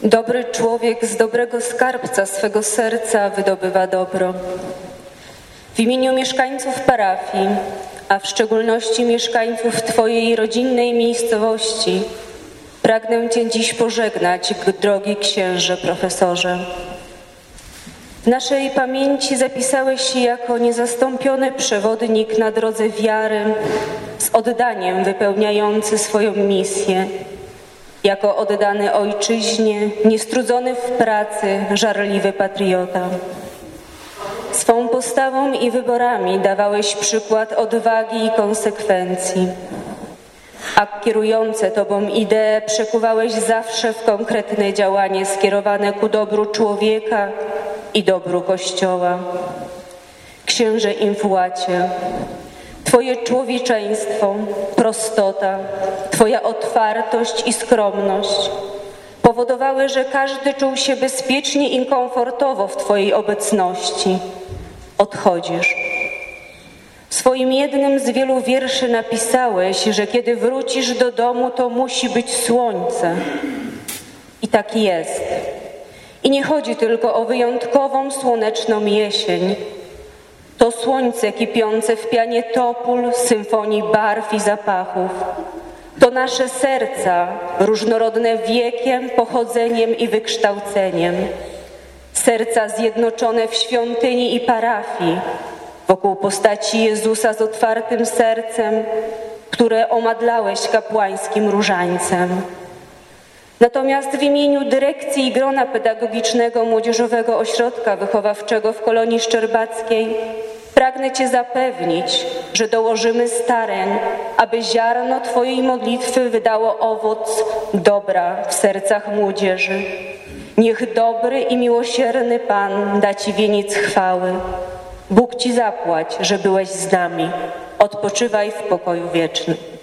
Dobry człowiek z dobrego skarbca swego serca wydobywa dobro. W imieniu mieszkańców parafii, a w szczególności mieszkańców Twojej rodzinnej miejscowości, pragnę Cię dziś pożegnać, drogi księże profesorze. W naszej pamięci zapisałeś się jako niezastąpiony przewodnik na drodze wiary, z oddaniem wypełniający swoją misję, jako oddany ojczyźnie, niestrudzony w pracy, żarliwy patriota. Swą postawą i wyborami dawałeś przykład odwagi i konsekwencji, a kierujące Tobą idee przekuwałeś zawsze w konkretne działanie skierowane ku dobru człowieka i dobru Kościoła. Księże Infulacie, Twoje człowieczeństwo, prostota, Twoja otwartość i skromność powodowały, że każdy czuł się bezpiecznie i komfortowo w Twojej obecności. Odchodzisz. W swoim jednym z wielu wierszy napisałeś, że kiedy wrócisz do domu, to musi być słońce. I tak jest. I nie chodzi tylko o wyjątkową słoneczną jesień. To słońce kipiące w pianie topól, symfonii barw i zapachów. To nasze serca, różnorodne wiekiem, pochodzeniem i wykształceniem. Serca zjednoczone w świątyni i parafii, wokół postaci Jezusa z otwartym sercem, które omadlałeś kapłańskim różańcem. Natomiast w imieniu dyrekcji i grona pedagogicznego Młodzieżowego Ośrodka Wychowawczego w Kolonii Szczerbackiej pragnę Cię zapewnić, że dołożymy starań, aby ziarno Twojej modlitwy wydało owoc dobra w sercach młodzieży. Niech dobry i miłosierny Pan da Ci wieniec chwały. Bóg Ci zapłać, że byłeś z nami. Odpoczywaj w pokoju wiecznym.